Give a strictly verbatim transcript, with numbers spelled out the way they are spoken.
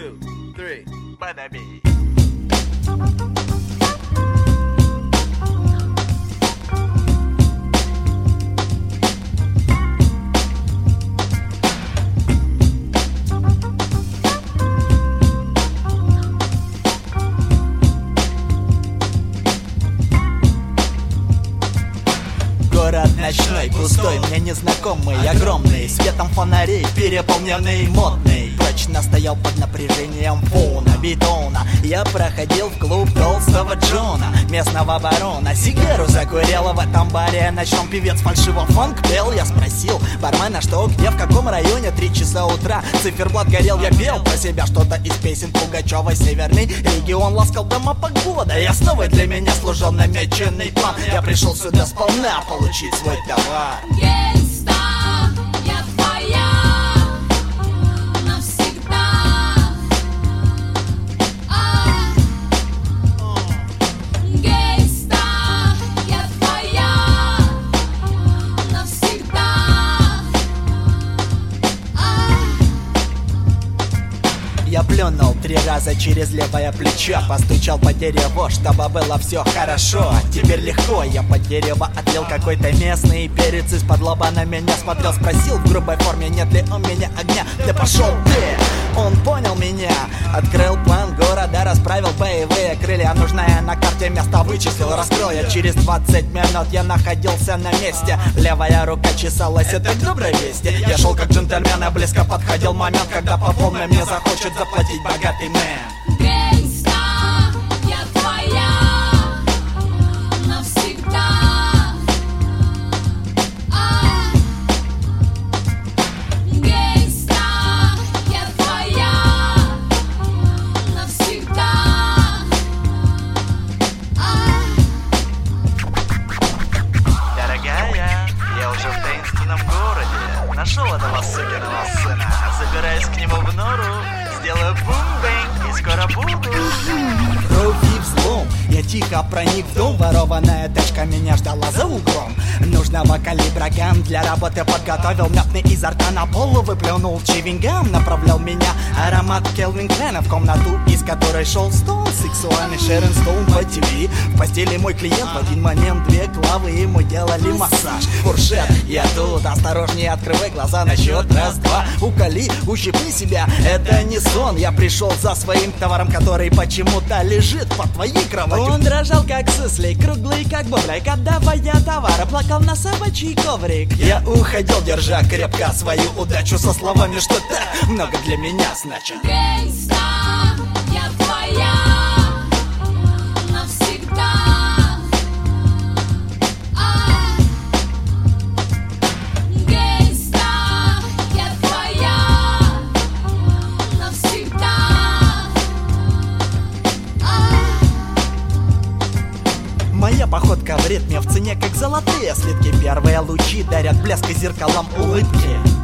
two, three, bada-bing. Город ночной, пустой, мне незнакомый, огромный, светом фонарей, переполненный, модный. Прочно стоял под напряжением фона, бетона. Я проходил в клуб толстого Джона, местного барона. Сигару закурила в этом баре ночном, певец фальшиво фанк пел. Я спросил бармена, что, где, в каком районе, три часа утра. Циферблат горел, я пел про себя что-то из песен Пугачевой. Северный регион ласкал дома погода. И основой для меня служил намеченный план. Я пришел сюда сполна получить свой товар. Гейста, я твоя навсегда. А, гейста, я твоя навсегда. А. Я плюнул три раза через левое плечо, постучал по дереву, чтобы было все хорошо. Теперь легко, я под дерево отлил какой-то местный перец. Из-под лоба на меня смотрел, спросил в грубой форме, нет ли у меня огня. Да пошел ты! Он понял меня, открыл план города, расправил боевые крылья. Нужное на карте место вычислил, раскрыл я. Через двадцать минут я находился на месте. Левая рука чесалась, это к доброй вести. Я шел как джентльмен, а близко подходил момент, когда по полной мне захочет заплатить богатый мэн. Гейста, я твоя навсегда. А, гейста, я твоя навсегда. А. Дорогая, я уже в таинственном городе. Нашел этого сукиного сына. Забираюсь к нему в нору, сделаю бум-бэнг и скоро буду. Кровь и взлом, я тихо проник в дом. Ворованная тачка меня ждала за углом. Нужного калибра ган для работы подготовил. Мятный изо рта на полу выплюнул чивингам. Направлял меня аромат Келвин Клена в комнату, из которой шел стол. Сексуальный Шерон Стоун по ТВ. В постели мой клиент, в один момент две главы ему делали массаж. Фуршет, я тут, осторожнее открывай глаза на счет раз-два. Уколи, ущипни себя, это не сон. Я пришел за своим товаром, который почему-то лежит под твоей кроватью. Он дрожал как суслик, круглый как бублик, отдавая товар, плакал на собачий коврик. Я уходил, держа крепко свою удачу, со словами, что так много для меня значит. Гейста, я твоя навсегда. А, гейста, я твоя навсегда. А. Моя походка в ритме в цене, как золотые слитки. Первые лучи дарят блеск и зеркалам улыбки.